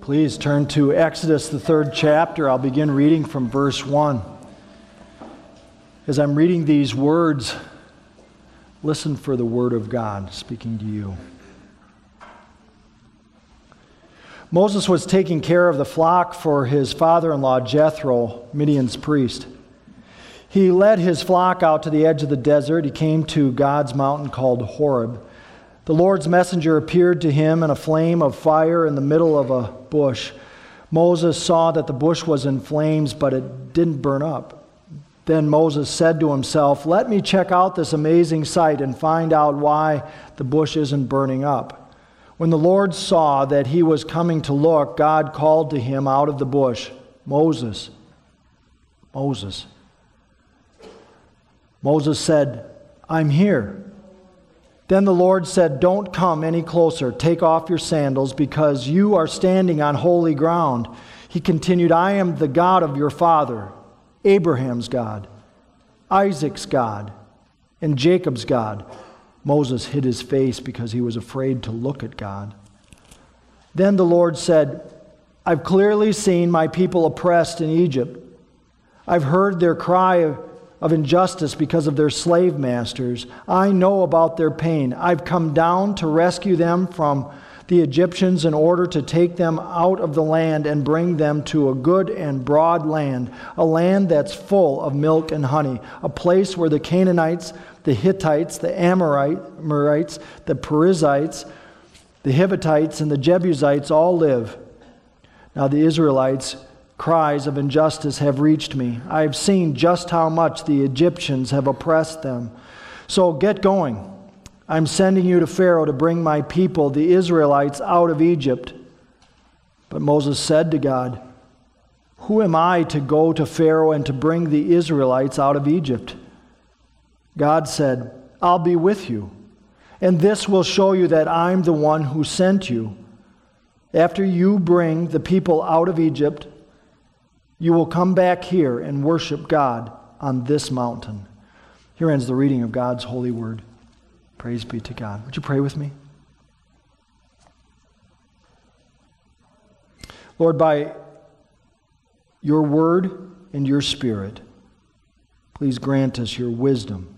Please turn to Exodus, the 3rd chapter. I'll begin reading from verse 1. As I'm reading these words, listen for the word of God speaking to you. Moses was taking care of the flock for his father-in-law Jethro, Midian's priest. He led his flock out to the edge of the desert. He came to God's mountain called Horeb. The Lord's messenger appeared to him in a flame of fire in the middle of a bush. Moses saw that the bush was in flames, but it didn't burn up. Then Moses said to himself, "Let me check out this amazing sight and find out why the bush isn't burning up." When the Lord saw that he was coming to look, God called to him out of the bush, "Moses, Moses." Moses said, "I'm here." Then the Lord said, "Don't come any closer. Take off your sandals, because you are standing on holy ground." He continued, "I am the God of your father, Abraham's God, Isaac's God, and Jacob's God." Moses hid his face because he was afraid to look at God. Then the Lord said, "I've clearly seen my people oppressed in Egypt. I've heard their cry of injustice because of their slave masters. I know about their pain. I've come down to rescue them from the Egyptians in order to take them out of the land and bring them to a good and broad land, a land that's full of milk and honey, a place where the Canaanites, the Hittites, the Amorites, the Perizzites, the Hivitites, and the Jebusites all live. Now the Israelites' cries of injustice have reached me. I have seen just how much the Egyptians have oppressed them. So get going. I'm sending you to Pharaoh to bring my people, the Israelites, out of Egypt." But Moses said to God, "Who am I to go to Pharaoh and to bring the Israelites out of Egypt?" God said, "I'll be with you, and this will show you that I'm the one who sent you. After you bring the people out of Egypt, you will come back here and worship God on this mountain." Here ends the reading of God's holy word. Praise be to God. Would you pray with me? Lord, by your word and your spirit, please grant us your wisdom.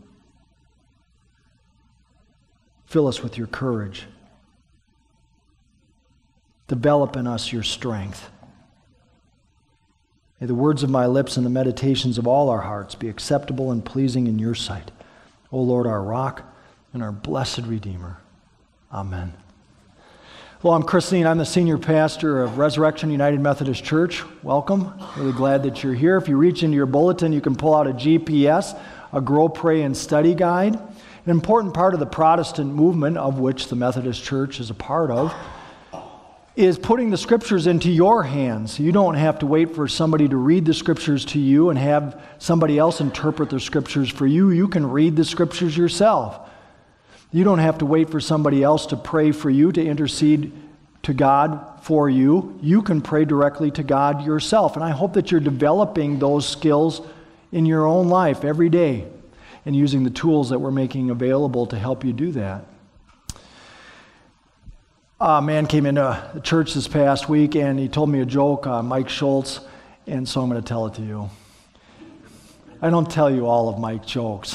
Fill us with your courage. Develop in us your strength. May the words of my lips and the meditations of all our hearts be acceptable and pleasing in your sight, O Lord, our rock and our blessed Redeemer. Amen. Hello, I'm Chris Lean. I'm the senior pastor of Resurrection United Methodist Church. Welcome. Really glad that you're here. If you reach into your bulletin, you can pull out a GPS, a Grow, Pray, and Study guide. An important part of the Protestant movement, of which the Methodist Church is a part of, is putting the scriptures into your hands. You don't have to wait for somebody to read the scriptures to you and have somebody else interpret the scriptures for you. You can read the scriptures yourself. You don't have to wait for somebody else to pray for you, to intercede to God for you. You can pray directly to God yourself. And I hope that you're developing those skills in your own life every day and using the tools that we're making available to help you do that. A man came into the church this past week and he told me a joke, Mike Schultz, and so I'm going to tell it to you. I don't tell you all of Mike's jokes.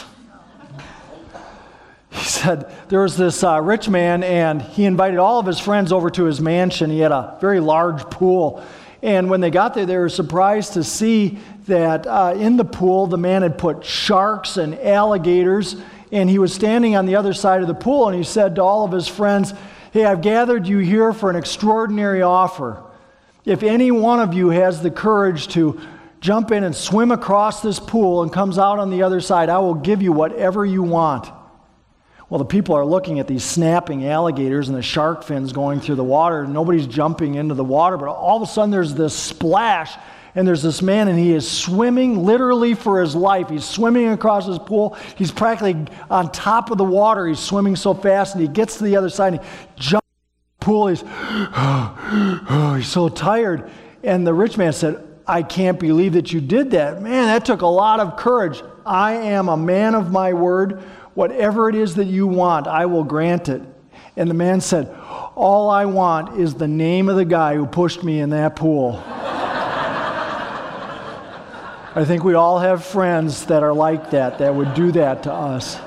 He said there was this rich man and he invited all of his friends over to his mansion. He had a very large pool. And when they got there, they were surprised to see that in the pool, the man had put sharks and alligators, and he was standing on the other side of the pool, and he said to all of his friends, "Hey, I've gathered you here for an extraordinary offer. If any one of you has the courage to jump in and swim across this pool and comes out on the other side, I will give you whatever you want." Well, the people are looking at these snapping alligators and the shark fins going through the water, and nobody's jumping into the water, but all of a sudden there's this splash, and there's this man, and he is swimming literally for his life. He's swimming across his pool. He's practically on top of the water. He's swimming so fast, and he gets to the other side, and he jumps in the pool. He's so tired. And the rich man said, "I can't believe that you did that. Man, that took a lot of courage. I am a man of my word. Whatever it is that you want, I will grant it." And the man said, All I want is the name of the guy who pushed me in that pool. I think we all have friends that are like that would do that to us.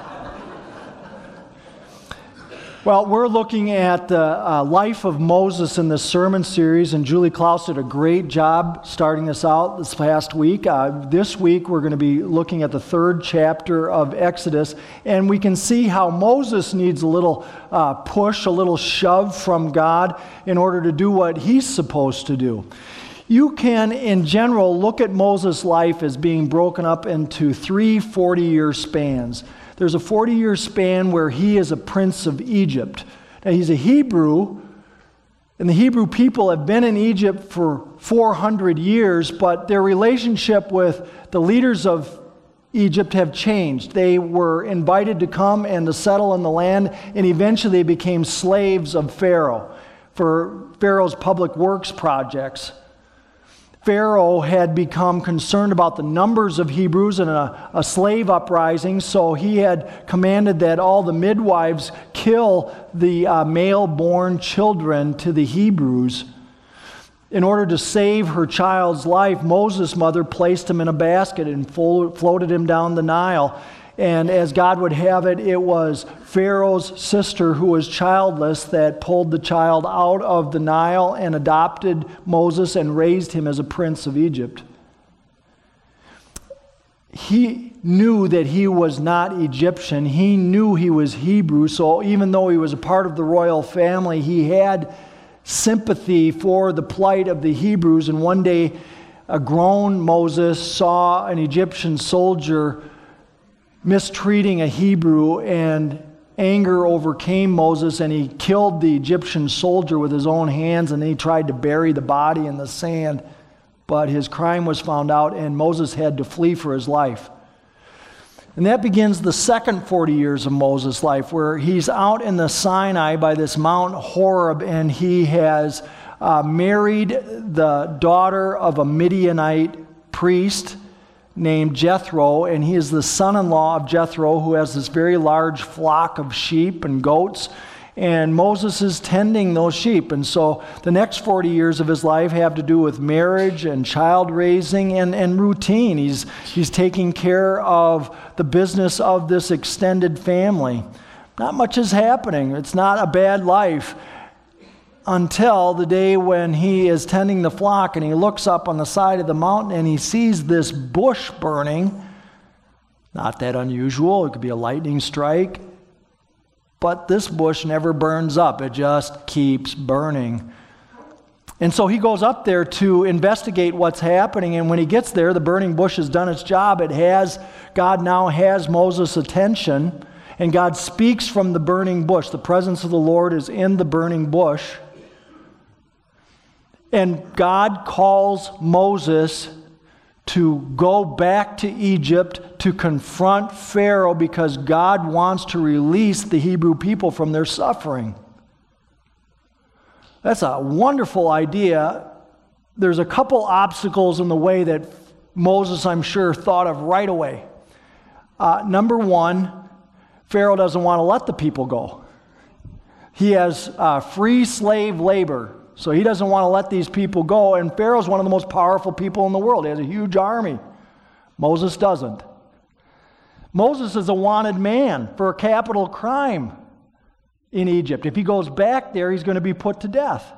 Well, we're looking at the life of Moses in this sermon series, and Julie Klaus did a great job starting this out this past week. This week, we're going to be looking at the 3rd chapter of Exodus, and we can see how Moses needs a little push, a little shove from God in order to do what he's supposed to do. You can, in general, look at Moses' life as being broken up into 3 40-year spans. There's a 40-year span where he is a prince of Egypt. Now, he's a Hebrew, and the Hebrew people have been in Egypt for 400 years, but their relationship with the leaders of Egypt have changed. They were invited to come and to settle in the land, and eventually they became slaves of Pharaoh for Pharaoh's public works projects. Pharaoh had become concerned about the numbers of Hebrews in a slave uprising, so he had commanded that all the midwives kill the male-born children to the Hebrews. In order to save her child's life, Moses' mother placed him in a basket and floated him down the Nile. And as God would have it, it was Pharaoh's sister, who was childless, that pulled the child out of the Nile and adopted Moses and raised him as a prince of Egypt. He knew that he was not Egyptian. He knew he was Hebrew. So even though he was a part of the royal family, he had sympathy for the plight of the Hebrews. And one day, a grown Moses saw an Egyptian soldier mistreating a Hebrew, and anger overcame Moses, and he killed the Egyptian soldier with his own hands, and then he tried to bury the body in the sand, but his crime was found out, and Moses had to flee for his life. And that begins the second 40 years of Moses' life, where he's out in the Sinai by this Mount Horeb, and he has married the daughter of a Midianite priest named Jethro, and he is the son-in-law of Jethro, who has this very large flock of sheep and goats, and Moses is tending those sheep. And so the next 40 years of his life have to do with marriage and child raising and routine. He's taking care of the business of this extended family. Not much is happening. It's not a bad life, until the day when he is tending the flock and he looks up on the side of the mountain and he sees this bush burning. Not that unusual. It could be a lightning strike. But this bush never burns up. It just keeps burning. And so he goes up there to investigate what's happening. And when he gets there, the burning bush has done its job. God now has Moses' attention. And God speaks from the burning bush. The presence of the Lord is in the burning bush. And God calls Moses to go back to Egypt to confront Pharaoh, because God wants to release the Hebrew people from their suffering. That's a wonderful idea. There's a couple obstacles in the way that Moses, I'm sure, thought of right away. Number one, Pharaoh doesn't want to let the people go. He has free slave labor. So he doesn't want to let these people go, and Pharaoh's one of the most powerful people in the world. He has a huge army. Moses doesn't. Moses is a wanted man for a capital crime in Egypt. If he goes back there, he's going to be put to death.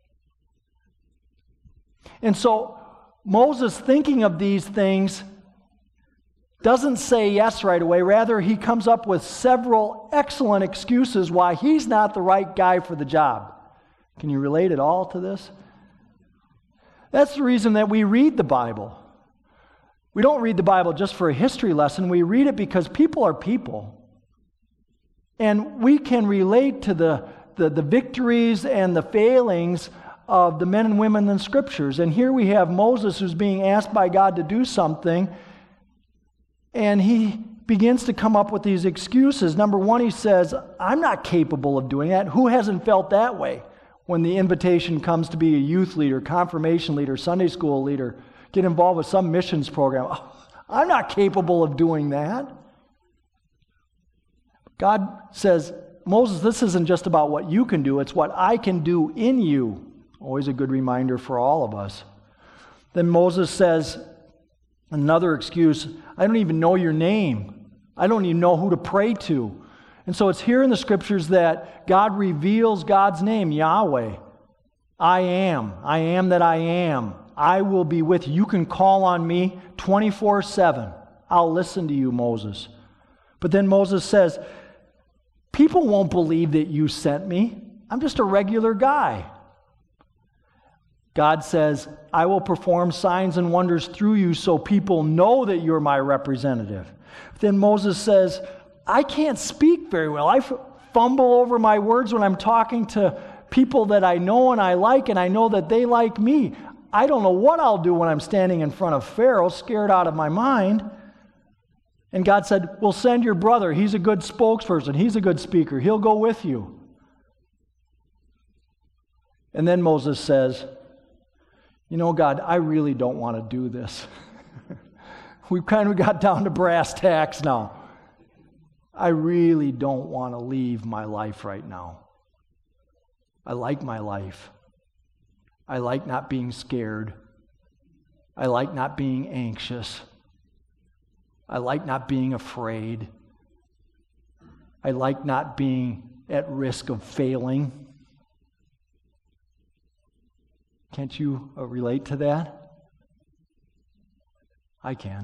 And so Moses, thinking of these things, doesn't say yes right away. Rather, he comes up with several excellent excuses why he's not the right guy for the job. Can you relate at all to this? That's the reason that we read the Bible. We don't read the Bible just for a history lesson. We read it because people are people. And we can relate to the victories and the failings of the men and women in the Scriptures. And here we have Moses, who's being asked by God to do something, and he begins to come up with these excuses. Number one, he says, I'm not capable of doing that. Who hasn't felt that way? When the invitation comes to be a youth leader, confirmation leader, Sunday school leader, get involved with some missions program. Oh, I'm not capable of doing that. God says, Moses, this isn't just about what you can do, it's what I can do in you. Always a good reminder for all of us. Then Moses says, another excuse, I don't even know your name. I don't even know who to pray to. And so it's here in the scriptures that God reveals God's name, Yahweh. I am that I am. I will be with you. You can call on me 24/7. I'll listen to you, Moses. But then Moses says, people won't believe that you sent me. I'm just a regular guy. God says, I will perform signs and wonders through you so people know that you're my representative. Then Moses says, I can't speak very well. I fumble over my words when I'm talking to people that I know and I like, and I know that they like me. I don't know what I'll do when I'm standing in front of Pharaoh, scared out of my mind. And God said, well, send your brother. He's a good spokesperson. He's a good speaker. He'll go with you. And then Moses says, you know, God, I really don't want to do this. We've kind of got down to brass tacks now. I really don't want to leave my life right now. I like my life. I like not being scared. I like not being anxious. I like not being afraid. I like not being at risk of failing. Can't you relate to that? I can.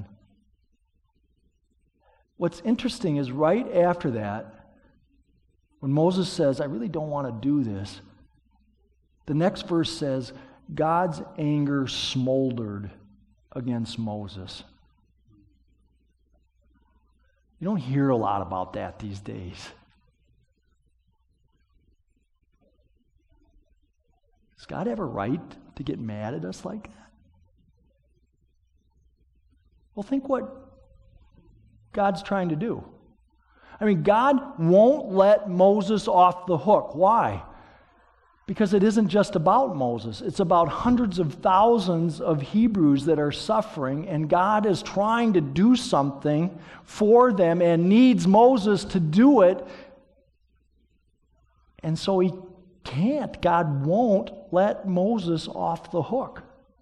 What's interesting is right after that, when Moses says, I really don't want to do this, the next verse says, God's anger smoldered against Moses. You don't hear a lot about that these days. Does God have a right to get mad at us like that? Well, think what God's trying to do. I mean, God won't let Moses off the hook. Why? Because it isn't just about Moses. It's about hundreds of thousands of Hebrews that are suffering, and God is trying to do something for them and needs Moses to do it. And so he can't. God won't let Moses off the hook.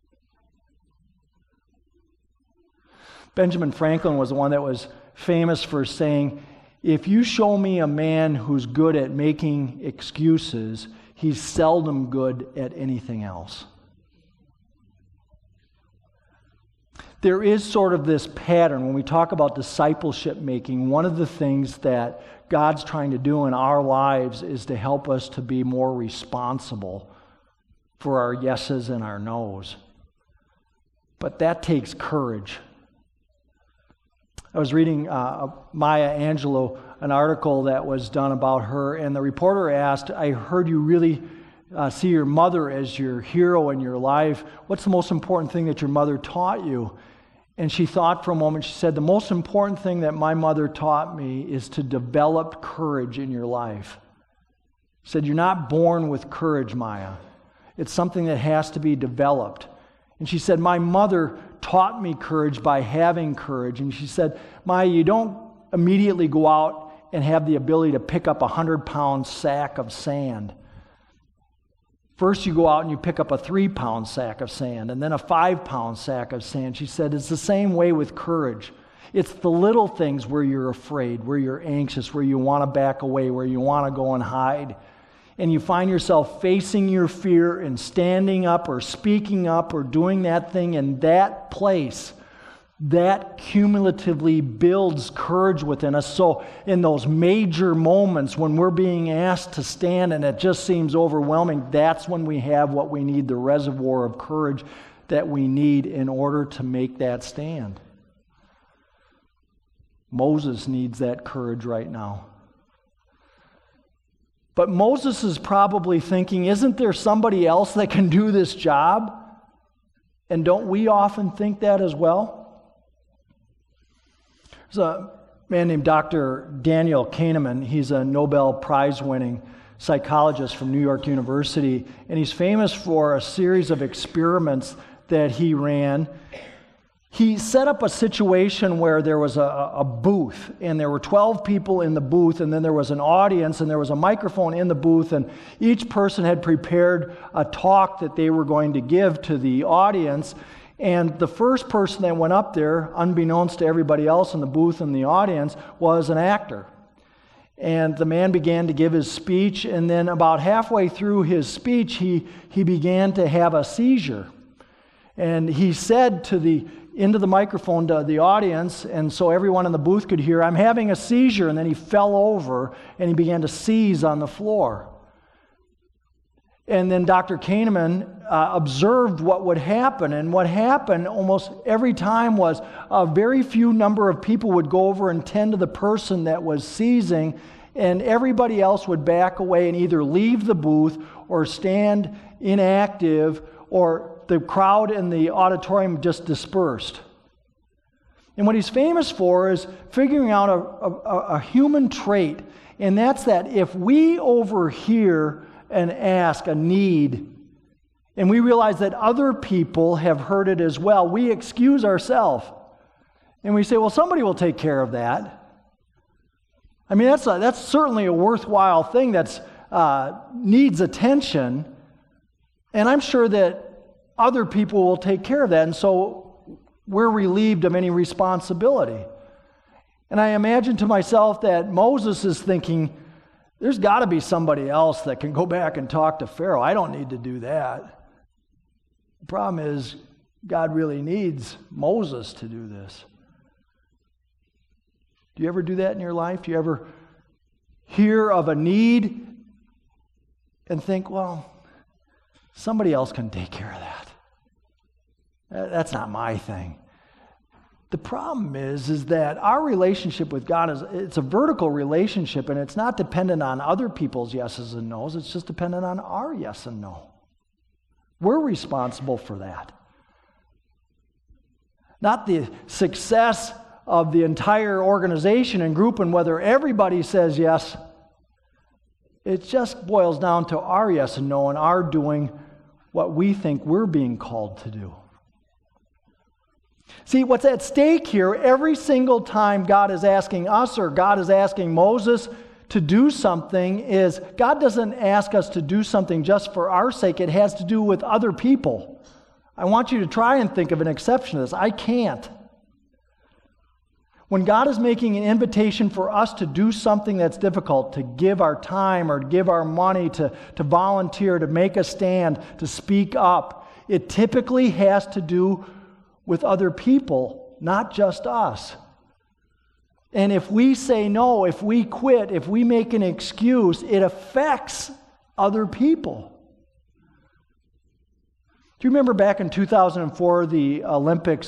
Benjamin Franklin was the one that was famous for saying, if you show me a man who's good at making excuses, he's seldom good at anything else. There is sort of this pattern when we talk about discipleship making. One of the things that God's trying to do in our lives is to help us to be more responsible for our yeses and our nos. But that takes courage. I was reading Maya Angelou, an article that was done about her, and the reporter asked, I heard you really see your mother as your hero in your life. What's the most important thing that your mother taught you? And she thought for a moment. She said, the most important thing that my mother taught me is to develop courage in your life. She said, you're not born with courage, Maya. It's something that has to be developed. And she said, my mother taught me courage by having courage. And she said, Maya, you don't immediately go out and have the ability to pick up a 100-pound sack of sand. First you go out and you pick up a 3-pound sack of sand and then a 5-pound sack of sand. She said, it's the same way with courage. It's the little things where you're afraid, where you're anxious, where you want to back away, where you want to go and hide. And you find yourself facing your fear and standing up or speaking up or doing that thing in that place. That cumulatively builds courage within us. So in those major moments when we're being asked to stand and it just seems overwhelming, that's when we have what we need, the reservoir of courage that we need in order to make that stand. Moses needs that courage right now. But Moses is probably thinking, isn't there somebody else that can do this job? And don't we often think that as well? There's a man named Dr. Daniel Kahneman. He's a Nobel Prize-winning psychologist from New York University, and he's famous for a series of experiments that he ran. he set up a situation where there was a booth, and there were 12 people in the booth, and then there was an audience, and there was a microphone in the booth, and each person had prepared a talk that they were going to give to the audience. And the first person that went up there, unbeknownst to everybody else in the booth and the audience, was an actor. And the man began to give his speech, and then about halfway through his speech, he began to have a seizure. And he said into the microphone to the audience, and so everyone in the booth could hear, "I'm having a seizure," and then he fell over, and he began to seize on the floor. And then Dr. Kahneman observed what would happen, and what happened almost every time was a very few number of people would go over and tend to the person that was seizing, and everybody else would back away and either leave the booth or stand inactive, or the crowd in the auditorium just dispersed. And what he's famous for is figuring out a human trait, and that's that if we overhear and ask a need, and we realize that other people have heard it as well, we excuse ourselves. And we say, well, somebody will take care of that. I mean, that's certainly a worthwhile thing that needs attention, and I'm sure that other people will take care of that, and so we're relieved of any responsibility. And I imagine to myself that Moses is thinking, there's got to be somebody else that can go back and talk to Pharaoh. I don't need to do that. The problem is, God really needs Moses to do this. Do you ever do that in your life? Do you ever hear of a need and think, well, somebody else can take care of that? That's not my thing. The problem is that our relationship with God it's a vertical relationship, and it's not dependent on other people's yeses and nos. It's just dependent on our yes and no. We're responsible for that. Not the success of the entire organization and group and whether everybody says yes. It just boils down to our yes and no and our doing what we think we're being called to do. See, what's at stake here, every single time God is asking us or God is asking Moses to do something, is God doesn't ask us to do something just for our sake. It has to do with other people. I want you to try and think of an exception to this. I can't. When God is making an invitation for us to do something that's difficult, to give our time or give our money, to volunteer, to make a stand, to speak up, it typically has to do with other people, not just us. And if we say no, if we quit, if we make an excuse, it affects other people. Do you remember back in 2004, the Olympics?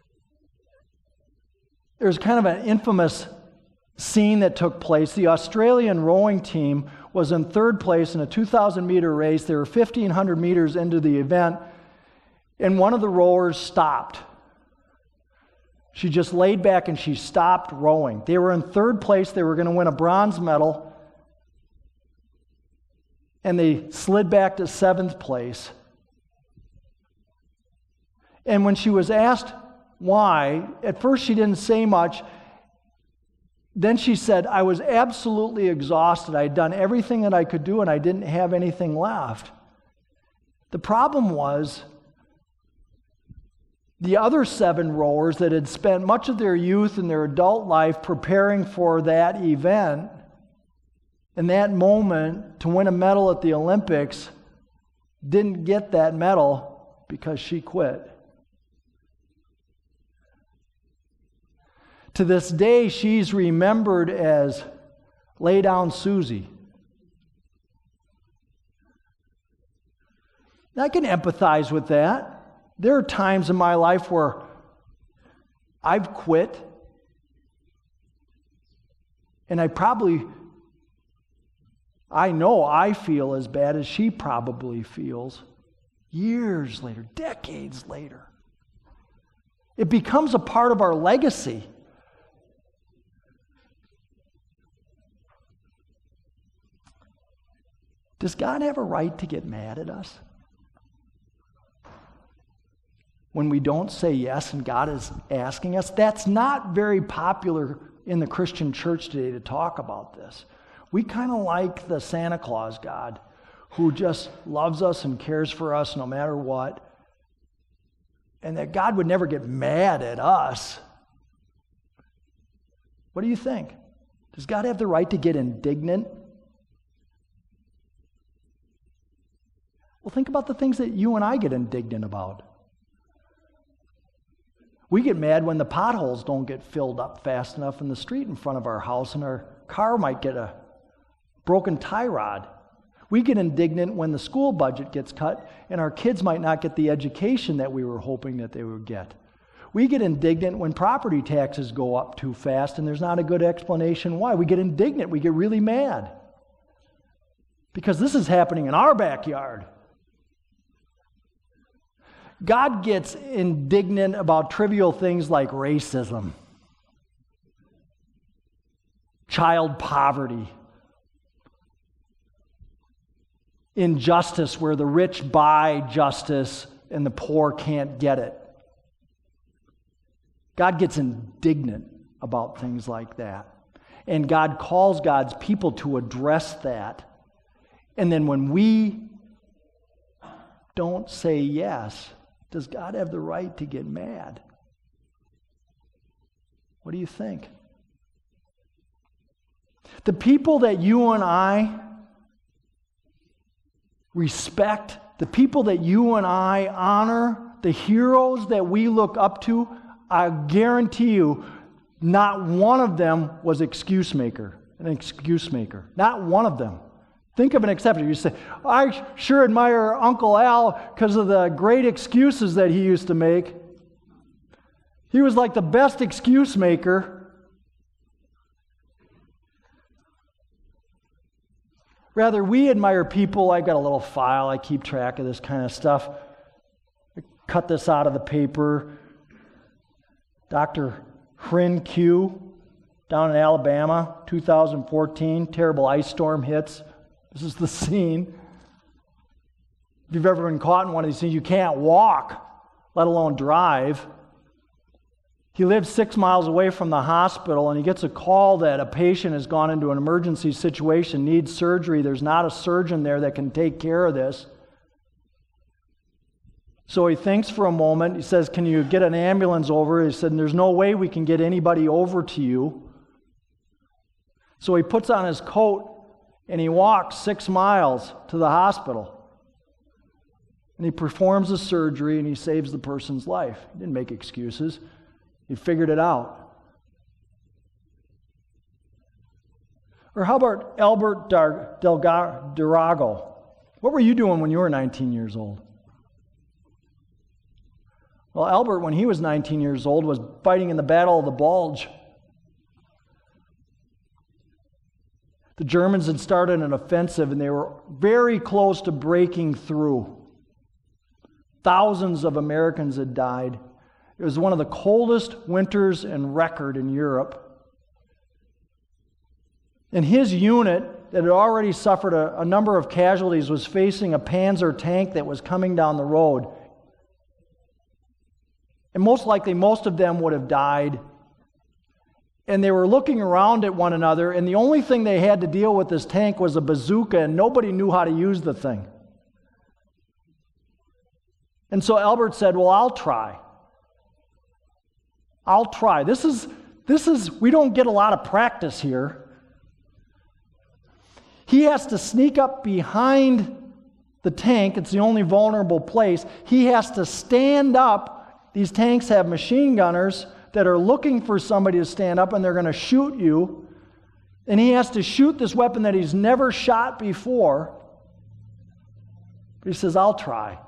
There's kind of an infamous scene that took place. The Australian rowing team was in third place in a 2,000-meter race. They were 1,500 meters into the event, and one of the rowers stopped. She just laid back and she stopped rowing. They were in third place. They were going to win a bronze medal, and they slid back to seventh place. And when she was asked why, at first she didn't say much. Then she said, I was absolutely exhausted. I had done everything that I could do, and I didn't have anything left. The problem was the other 7 rowers that had spent much of their youth and their adult life preparing for that event, in that moment to win a medal at the Olympics, didn't get that medal because she quit. To this day, she's remembered as Lay Down Susie. I can empathize with that. There are times in my life where I've quit, and I know I feel as bad as she probably feels years later, decades later. It becomes a part of our legacy. Does God have a right to get mad at us? when we don't say yes and God is asking us? That's not very popular in the Christian church today to talk about this. We kind of like the Santa Claus God who just loves us and cares for us no matter what. And that God would never get mad at us. What do you think? Does God have the right to get indignant? Well, think about the things that you and I get indignant about. We get mad when the potholes don't get filled up fast enough in the street in front of our house and our car might get a broken tie rod. We get indignant when the school budget gets cut and our kids might not get the education that we were hoping that they would get. We get indignant when property taxes go up too fast and there's not a good explanation why. We get indignant. We get really mad. Because this is happening in our backyard. God gets indignant about trivial things like racism, child poverty, injustice where the rich buy justice and the poor can't get it. God gets indignant about things like that. And God calls God's people to address that. And then when we don't say yes, does God have the right to get mad? What do you think? The people that you and I respect, the people that you and I honor, the heroes that we look up to, I guarantee you, not one of them was an excuse maker. Not one of them. Think of an exception. You say, I sure admire Uncle Al because of the great excuses that he used to make. He was like the best excuse maker. Rather, we admire people. I've got a little file. I keep track of this kind of stuff. I cut this out of the paper. Dr. Hrin Q down in Alabama, 2014, terrible ice storm hits. This is the scene. If you've ever been caught in one of these things, you can't walk, let alone drive. He lives 6 miles away from the hospital, and he gets a call that a patient has gone into an emergency situation, needs surgery. There's not a surgeon there that can take care of this. So he thinks for a moment. He says, can you get an ambulance over? He said, there's no way we can get anybody over to you. So he puts on his coat and he walks 6 miles to the hospital. And he performs the surgery and he saves the person's life. He didn't make excuses. He figured it out. Or how about Albert Darago? What were you doing when you were 19 years old? Well, Albert, when he was 19 years old, was fighting in the Battle of the Bulge. The Germans had started an offensive, and they were very close to breaking through. Thousands of Americans had died. It was one of the coldest winters in record in Europe. And his unit, that had already suffered a number of casualties, was facing a Panzer tank that was coming down the road. And most likely, most of them would have died. And they were looking around at one another, and the only thing they had to deal with this tank was a bazooka, and nobody knew how to use the thing. And so Albert said, well, I'll try. This is, we don't get a lot of practice here. He has to sneak up behind the tank. It's the only vulnerable place. He has to stand up. These tanks have machine gunners that are looking for somebody to stand up, and they're going to shoot you. And he has to shoot this weapon that he's never shot before. But he says, I'll try.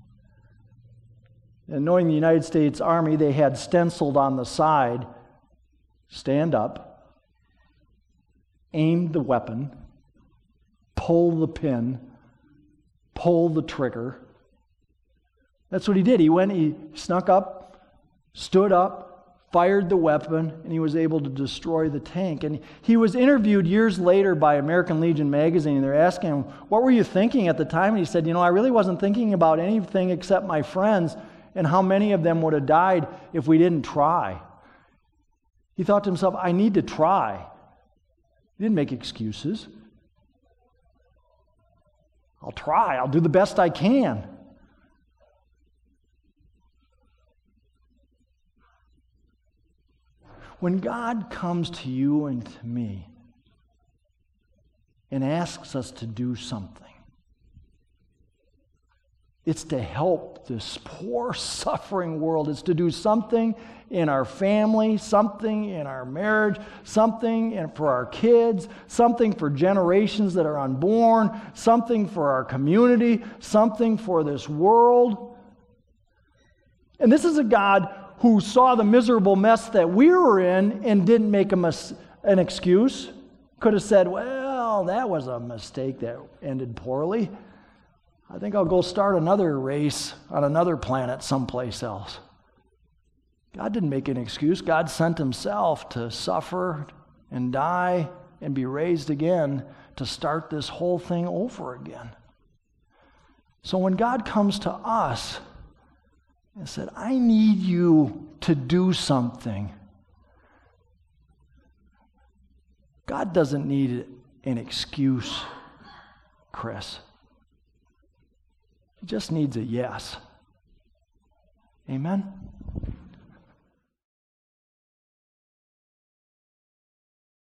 And knowing the United States Army, they had stenciled on the side, stand up, aim the weapon, pull the pin, pull the trigger. That's what he did. He snuck up, stood up, fired the weapon, and he was able to destroy the tank. And he was interviewed years later by American Legion magazine, and they're asking him, what were you thinking at the time? And he said, I really wasn't thinking about anything except my friends. And how many of them would have died if we didn't try? He thought to himself, I need to try. He didn't make excuses. I'll try. I'll do the best I can. When God comes to you and to me and asks us to do something, it's to help this poor, suffering world. It's to do something in our family, something in our marriage, something for our kids, something for generations that are unborn, something for our community, something for this world. And this is a God who saw the miserable mess that we were in and didn't make an excuse. Could have said, well, that was a mistake that ended poorly. I think I'll go start another race on another planet someplace else. God didn't make an excuse. God sent himself to suffer and die and be raised again to start this whole thing over again. So when God comes to us and said, I need you to do something, God doesn't need an excuse, Chris. He just needs a yes. Amen?